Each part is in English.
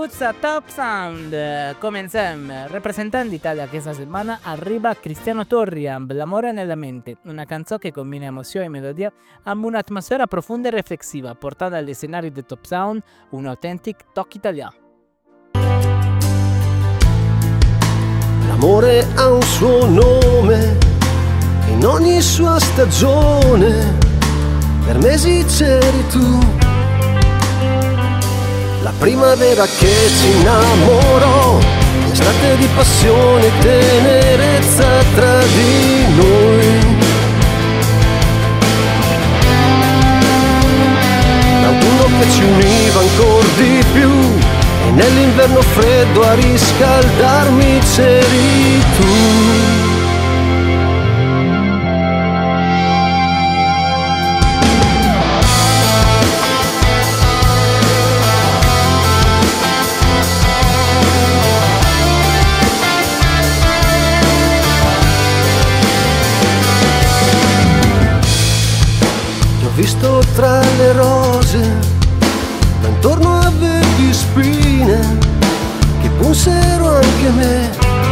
Puzza Top Sound, come insieme, rappresentante d'Italia questa settimana arriva Cristiano Torri amb L'amore nella mente, una canzone che combina emozione e melodia amb un'atmosfera profonda e riflessiva, portata agli scenari di Top Sound, un authentic tocco italiano. L'amore ha un suo nome, in ogni sua stagione, per mesi c'eri tu. La primavera che ci innamorò, l'estate di passione e tenerezza tra di noi. L'autunno che ci univa ancor di più, e nell'inverno freddo a riscaldarmi c'eri tu. Visto tra le rose, ma intorno avevi spine che punsero anche me.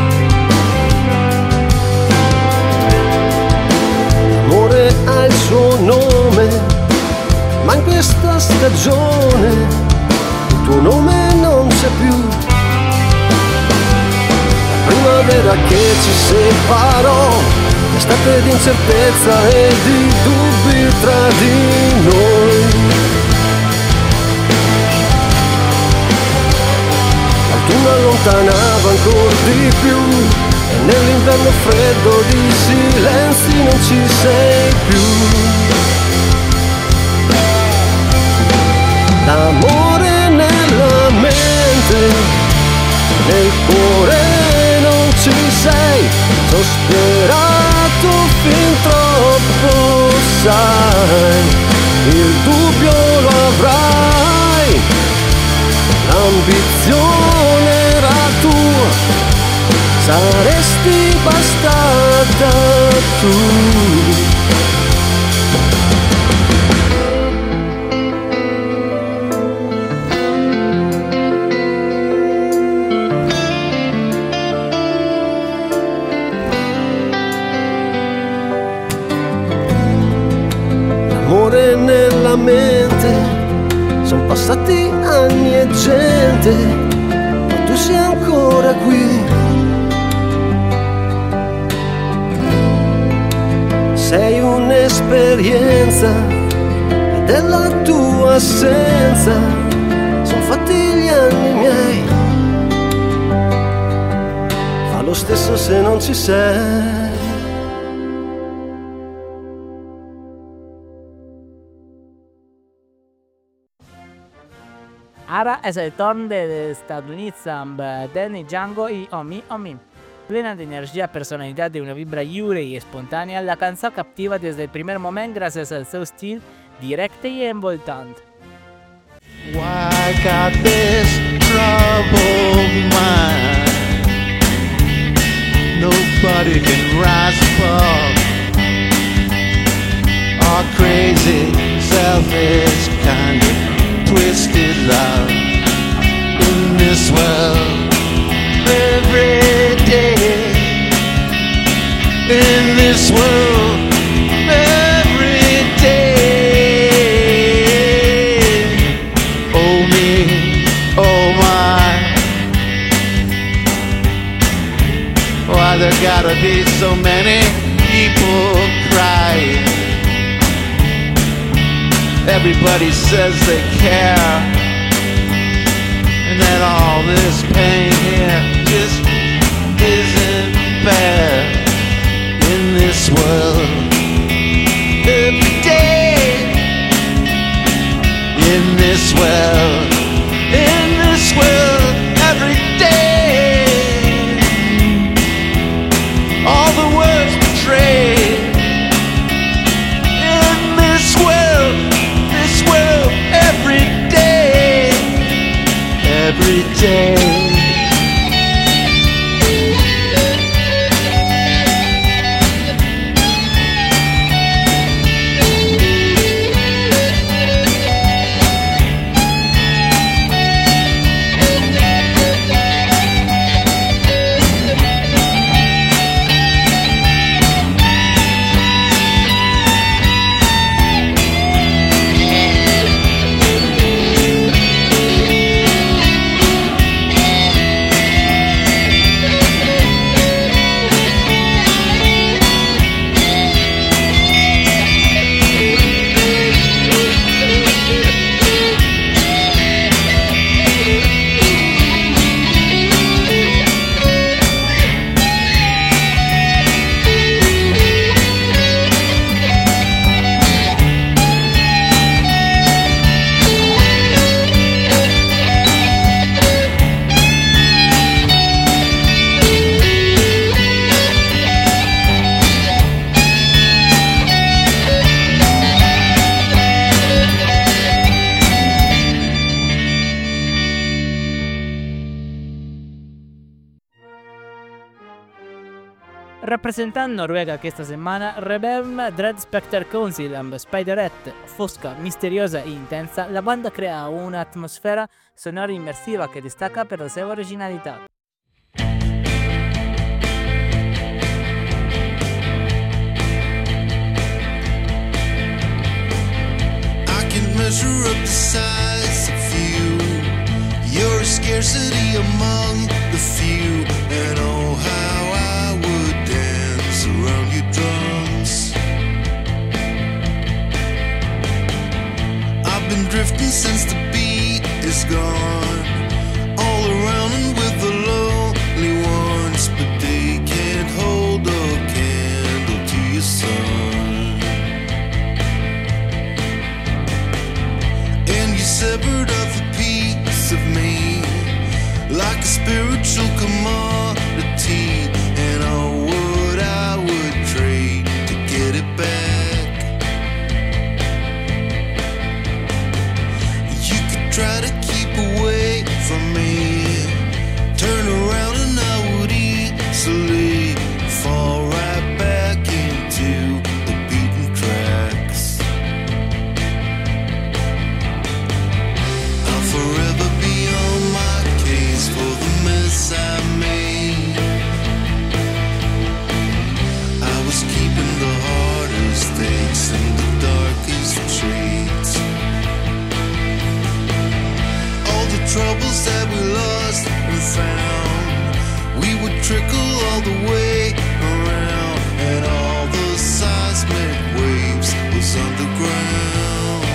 L'amore ha il suo nome, ma in questa stagione il tuo nome non c'è più. La primavera che ci separò, l'estate di incertezza e di dubbi tra di noi. L'autunno allontanava ancor di più, e nell'inverno freddo di silenzi non ci sei più. L'amore nella mente, nel cuore non ci sei, t'ho sperato fin troppo, sai, il dubbio lo avrai, l'ambizione era tua, saresti bastata tu. Nella mente son passati anni e gente, ma tu sei ancora qui. Sei un'esperienza e della tua assenza son fatti gli anni miei. Fa lo stesso se non ci sei. Ara es el torn de Stati Uniti amb Danny Django i Omi Omi. Plena de energia, personalitat i una vibra lliure i espontània, la cançó captiva des del primer moment gràcies al seu estil directe i envoltant. Why got this troubled mind? Nobody can rise above our crazy, selfish kind of twisted love in this world every day, in this world every day. Oh me, oh my, why there gotta be so many people crying? Everybody says they care, and that all this pain here just isn't fair. In this world every day, in this world every day, all the words betrayed. In this world every day, every day. Rappresentando Noruega questa settimana, Rebelm Dread Spectre Council amb Spiderette, fosca, misteriosa e intensa, la banda crea un'atmosfera sonora immersiva che destaca per la sua originalità. I can measure up the size of you. You're a scarcity among the few. And oh, how I would dance around your drums. I've been drifting since the beat is gone. All around and with the lonely ones. But they can't hold a candle to your sun. And you severed off a piece of me, like a spiritual commodity. And oh, what I would trade to get it back. You could try to keep away from me, turn around and I would easily fall right back into the beaten tracks. I'll forever be on my case for the mess I made. I was keeping the hardest stakes and the darkest shades. All the troubles that we lost and found, we would trickle all the way around. And all the seismic waves was underground.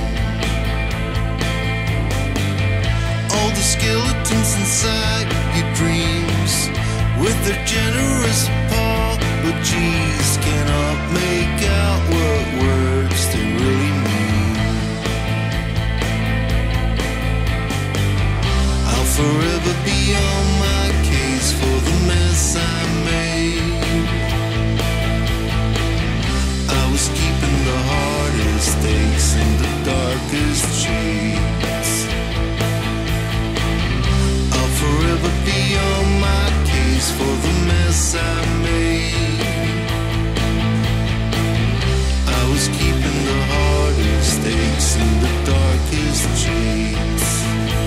All the skeletons inside your dreams, with their generous apologies, cannot make out what words they really mean. I'll forever be on my case for the mess I made. I was keeping the hardest stakes in the darkest shades. I'll forever be on my case for the mess I made. I was keeping the hardest stakes in the darkest shades.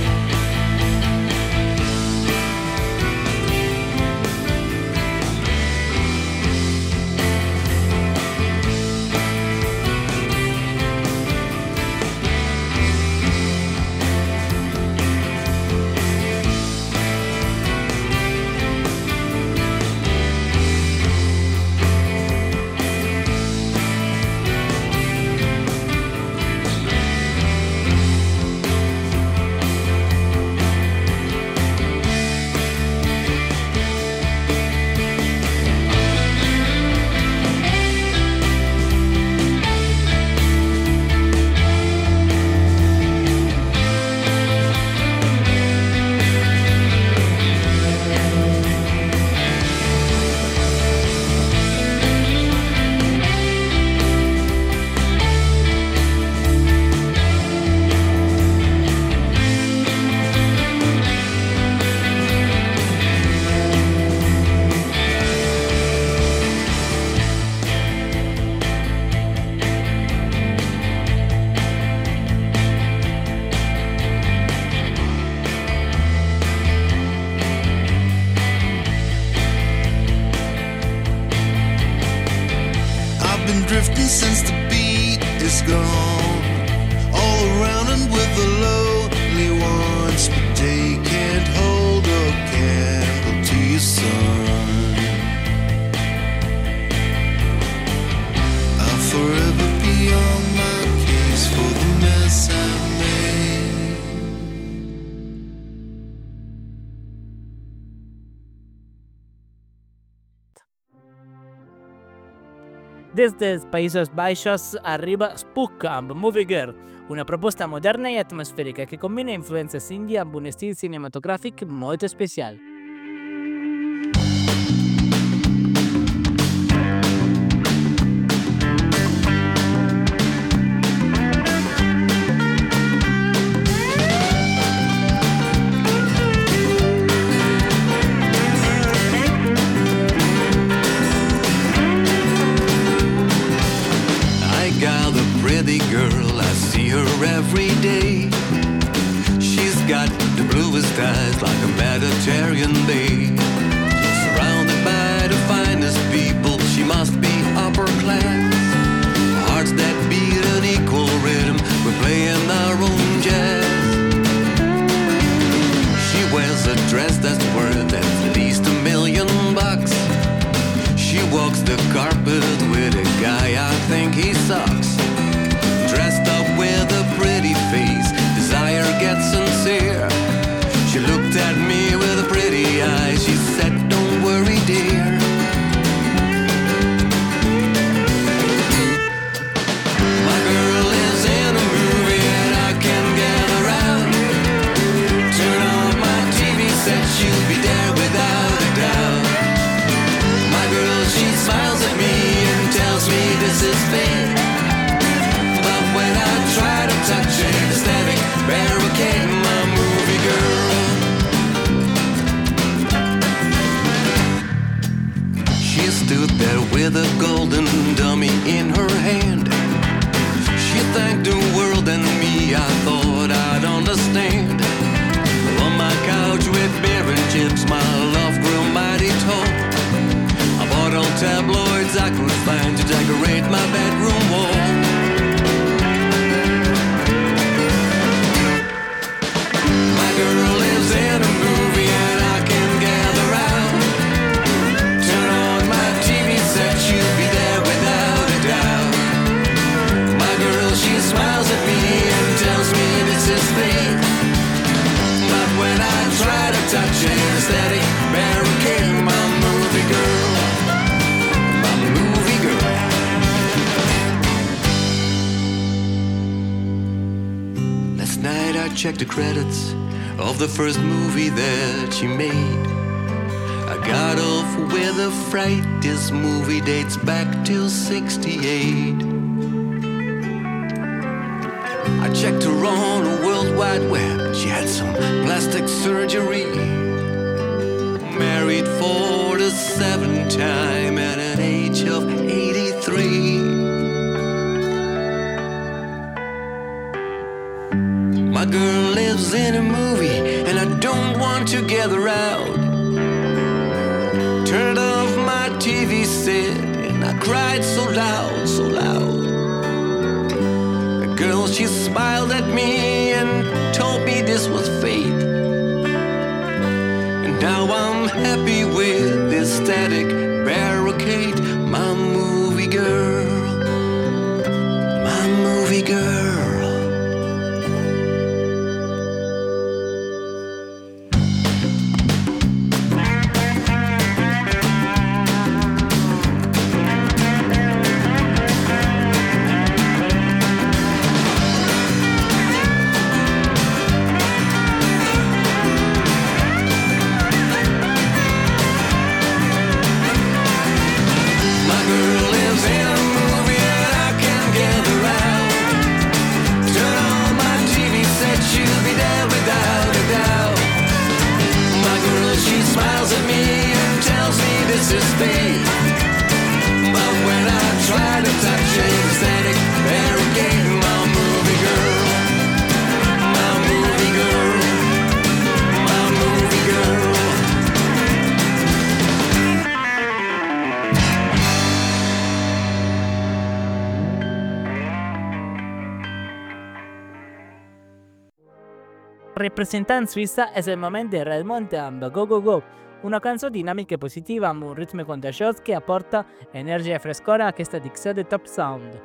Been drifting since the beat is gone. All around and with the lonely ones, but they can't hold a candle to your sun. I'll forever be on my case for the mess I made. Desde Países Bajos arriba Spook amb Movie Girl, una proposta moderna e atmosferica che combina influenze indie amb un estil cinematogràfic molto especial. every day. She's got the bluest eyes like a Mediterranean bay. Surrounded by the finest people, she must be upper class. Hearts that beat an equal rhythm, we're playing our own jazz. She wears a dress that's worth at least $1 million. She walks the carpet with a guy I think he sucks. Dressed up with a pretty face, desire gets sincere. She looked at me with a pretty eye, she said, don't worry dear. My girl is in a movie and I can get around. Turn on my TV set, she'll be there without a doubt. My girl, she smiles at me and tells me this is fate. But when I try to touch an aesthetic barricade, my movie girl, she stood there with a golden dummy in her hand. She thanked the world and me, I thought I'd understand. On my couch with beer and chips, my love grew mighty tall. I bought all tabloids I could find to decorate my bedroom wall. My girl lives in a movie and I can gather round. Turn on my TV set, she'll be there without a doubt. My girl, she smiles at me and tells me this is fate. But when I try to touch an aesthetic barricade, my movie girl, my movie girl. Last night I checked the credits of the first movie that she made. I got off with a fright, this movie dates back to '68. I checked her on the World Wide Web, she had some plastic surgery. Married for the 7th time at an age of 83. My girl lives in a movie and I don't want to get her out. Turned off my TV set and I cried so loud, so loud. The girl, she smiled at me and told me this was fate. And now I'm happy with this static barricade. My movie girl, my movie girl. Representant suïssa és el moment de Redmonte amb Go Go Go, una cançó dinàmica i positiva amb un ritme contagiós que aporta energia i frescor a aquesta dicció de Top Sound.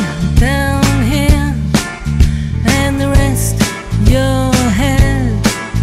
Down here and the rest your head.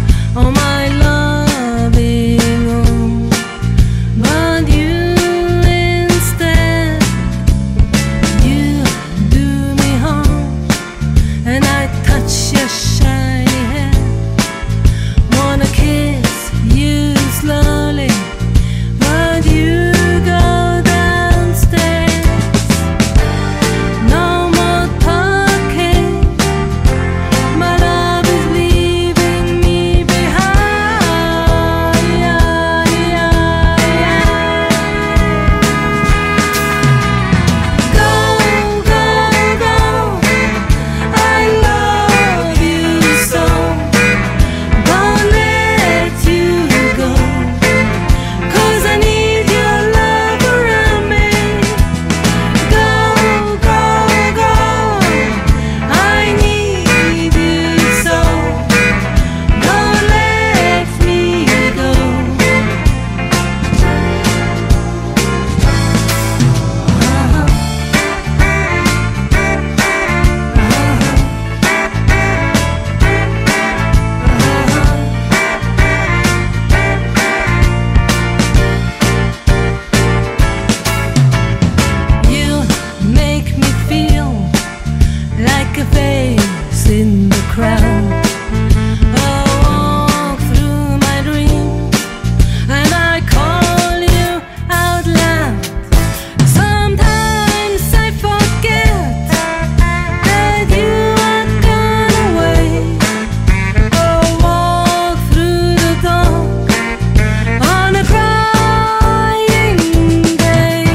crowd. I walk through my dreams and I call you out loud. Sometimes I forget that you are gone away. I walk through the dark on a crying day.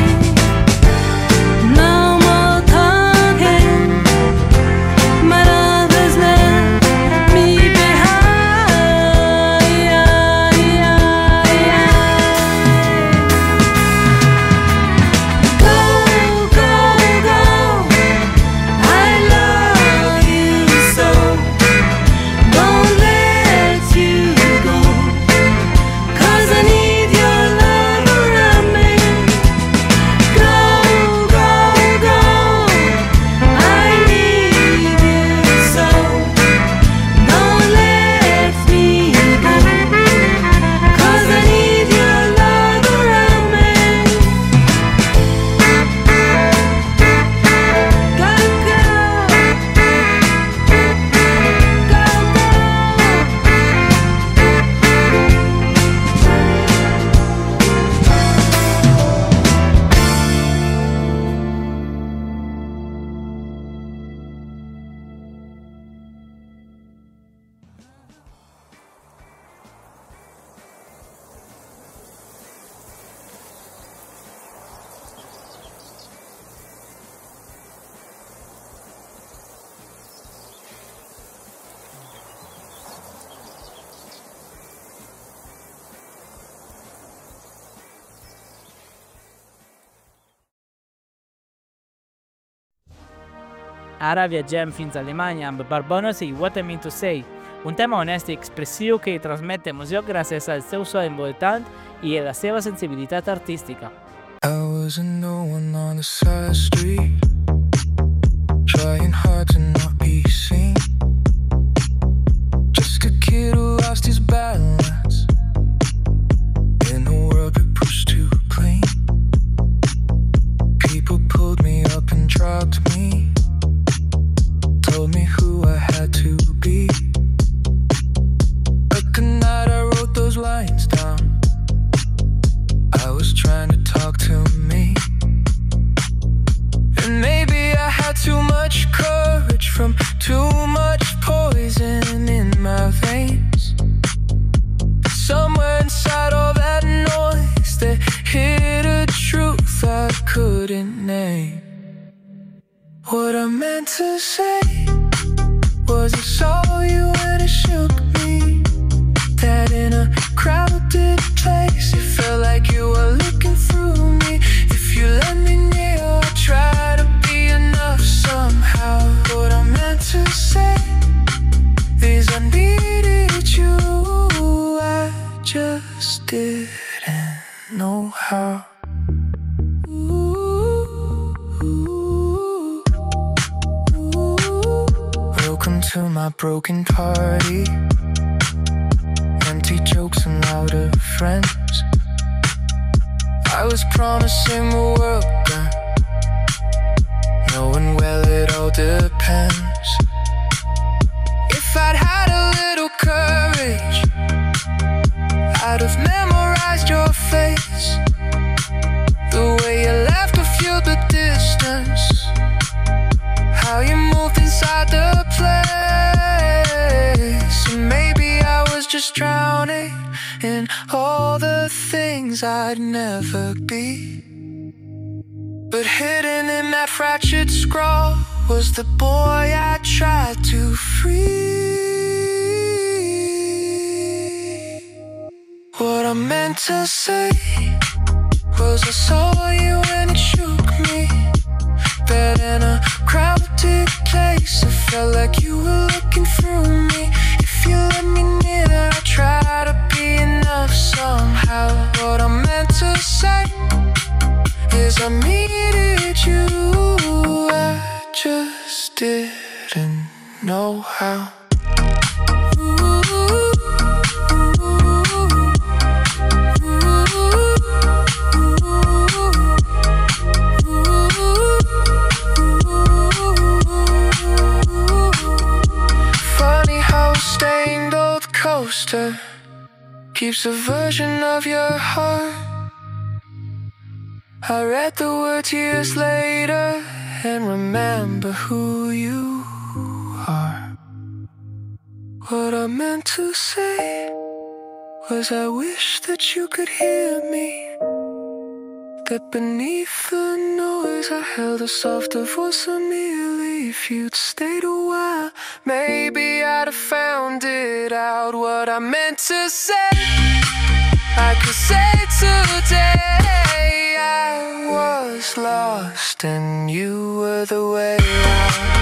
No more talking, my love has left me behind. Go, go, go, I love you so. Don't let you go, 'cause I need your love around me. Go, go, go, I need you so. Don't let me go, 'cause I need your love around me. Go, go, Ara viatgem fins a Alemanya amb Barbonos i What I Mean to Say, un tema honest i expressiu que transmet emoció gràcies al seu so envoltant i a la seva sensibilitat artística. I was a no one on the side street, trying hard to not be seen. Just a kid who lost his balance in a world we pushed too clean. People pulled me up and dropped me, told me who I had to be. But the night I wrote those lines down, I was trying to talk to me. And maybe I had too much courage from too much poison in my veins. Somewhere inside all that noise, there hid a truth I couldn't name. What I meant to say was I saw you and it shook me. That in a crowded place, it felt like you were looking through me. If you let me near, I'll try to be enough somehow. What I meant to say is I needed you, I just didn't know how. Welcome to my broken party, empty jokes and louder friends. I was promising the world then, knowing well it all depends. If I'd had a little courage, I'd have memorized your face. The way you laughed to feel the distance, how you moved inside the place. And maybe I was just drowning in all the things I'd never be. But hidden in that fractured scrawl was the boy I tried to free. What I meant to say was I saw you and it shook me. That in a crowded place, it felt like you were looking through me. If you let me near, I'll try to be enough somehow. What I meant to say is I needed you, I just didn't know how. stained old coaster keeps a version of your heart. I read the words years later and remember who you are. What I meant to say was I wish that you could hear me, that beneath the noise I held a softer voice on me. If you'd stayed a while, maybe I'd have found it out. What I meant to say, I could say today. I was lost and you were the way out.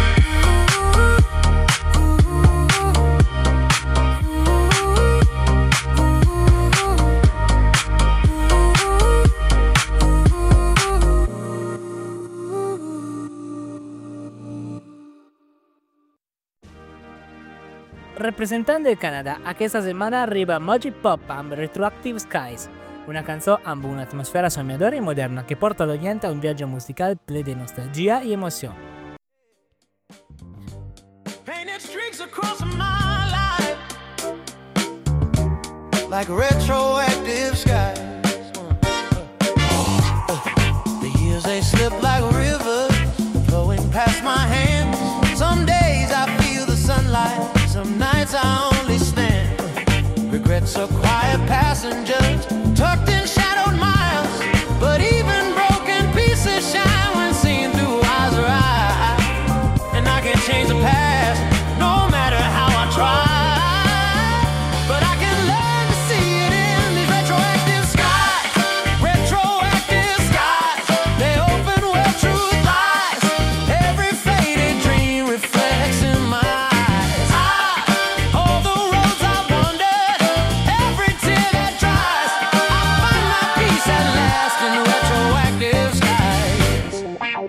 Representando el Canadà, aquesta setmana arriba Moji Pop amb Retroactive Skies, una cançó amb una atmosfera somiadora i moderna que porta l'oient a un viatge musical ple de nostalgia i emoció. Painted streaks across my life like retroactive skies. The years they slip like rivers flowing past my hands. Some days I feel the sunlight, some nights I only stand. Regrets are quiet passengers tucked in shadowed miles, but even broken pieces shine when seen through eyes of eyes. And I can't change the past, no matter how I try, but I can learn to see it in these retroactive skies. Retroactive skies, they open where truth lies. Every faded dream reflects in my eyes. All the roads I wandered, every tear that dries, I find my peace at last in retroactive skies.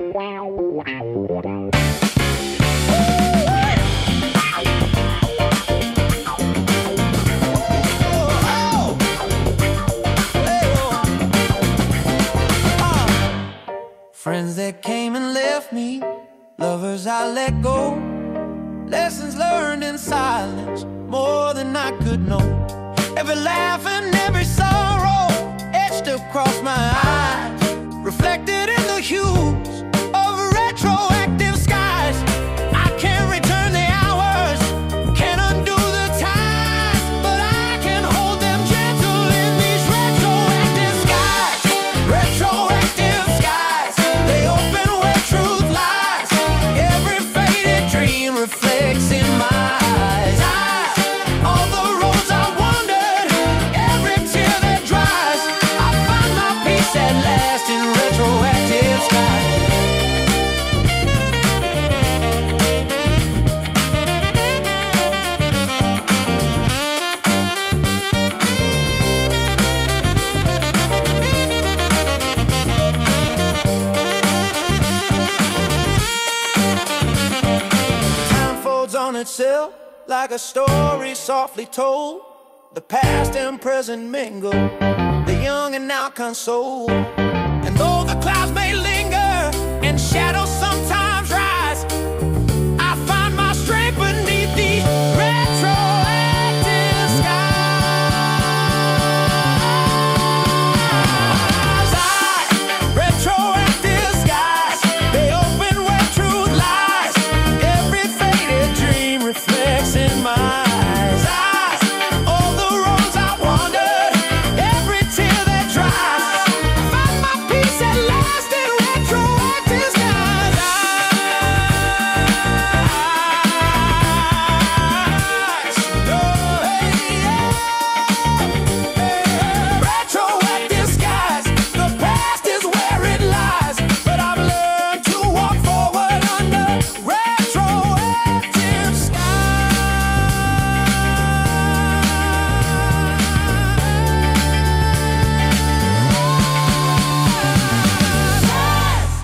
Friends that came and left me, lovers I let go, lessons learned in silence, more than I could know. Every laugh and every sorrow etched across my eyes, reflected in the hues of retroactive skies. I can't return the hours, can't undo the times, but I can hold them gentle in these retroactive skies. Retroactive skies, they open where truth lies. Every faded dream reflects in my eyes. All the roads I wandered, every tear that dries, I find my peace at last in retroactive skies. Time folds on itself like a story softly told. The past and present mingle, the young and now console. And though the clouds may linger and shadows sometimes rise, I find my strength beneath these retroactive skies. Retroactive skies, they open where truth lies. Every faded dream reflects in my eyes. All the roads I wandered, every tear that dries, find my peace at last in retroactive skies. Retroactive skies, the past is where it lies, but I've learned to walk forward under retroactive skies.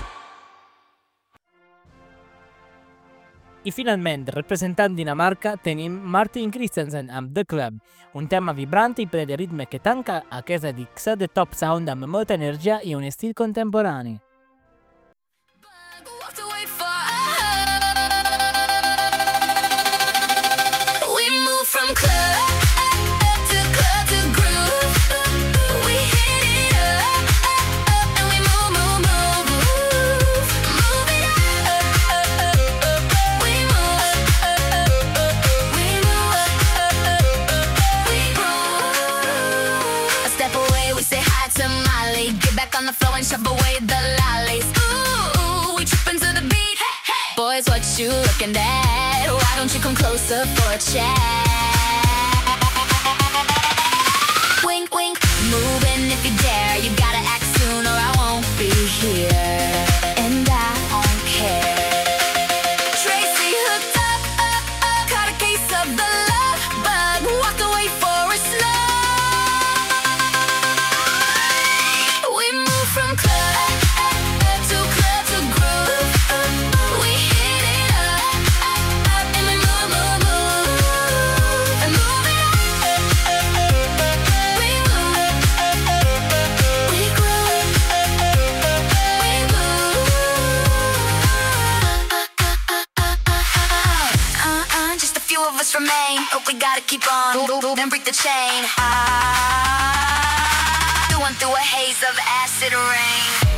I finalment, representant Dinamarca, tenim Martin Christensen amb The Club, un tema vibrant i ple de ritme que tanca aquesta edició de Top Sound amb molta energia i un estil contemporani. Walked away far. We moved from looking at. Why don't you come closer for a chat? Wink, wink, moving if you dare. You gotta act soon or I won't be here. And I don't care. Tracy hooked up, caught a case of the love bug. Walked away for a slug. We moved from club to club to groove. We hit it up, and we move, move, move. And move it up. We move, we groove, we move. Just a few of us remain, but we gotta keep on, then break the chain. Going through a haze of acid rain.